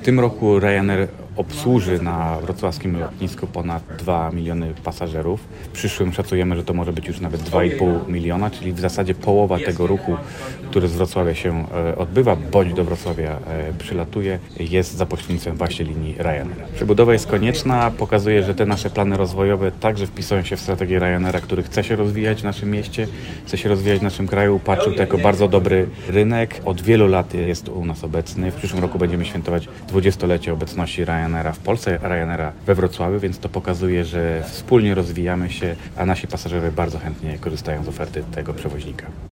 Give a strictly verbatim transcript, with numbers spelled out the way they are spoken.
tym roku Ryanair obsłuży na wrocławskim lotnisku ponad dwa miliony pasażerów. W przyszłym szacujemy, że to może być już nawet dwa i pół miliona, czyli w zasadzie połowa tego ruchu, który z Wrocławia się odbywa, bądź do Wrocławia przylatuje, jest za pośrednictwem właśnie linii Ryanair. Przebudowa jest konieczna, pokazuje, że te nasze plany rozwojowe także wpisują się w strategię Ryanaira, który chce się rozwijać w naszym mieście, chce się rozwijać w naszym kraju, patrzył to jako bardzo dobry rynek. Od wielu lat jest u nas obecny. W przyszłym roku będziemy świętować dwudziestolecie obecności Ryanaira w Polsce, Ryanaira we Wrocławiu, więc to pokazuje, że wspólnie rozwijamy się, a nasi pasażerowie bardzo chętnie korzystają z oferty tego przewoźnika.